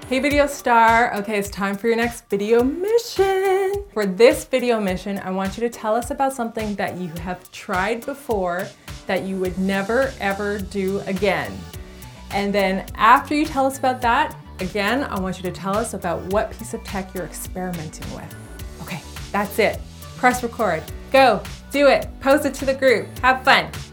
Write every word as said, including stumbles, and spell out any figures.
Hey video star, okay, it's time for your next video mission. For this video mission, I want you to tell us about something that you have tried before that you would never ever do again. And then after you tell us about that, again, I want you to tell us about what piece of tech you're experimenting with. Okay, that's it. Press record, go, do it, post it to the group, have fun.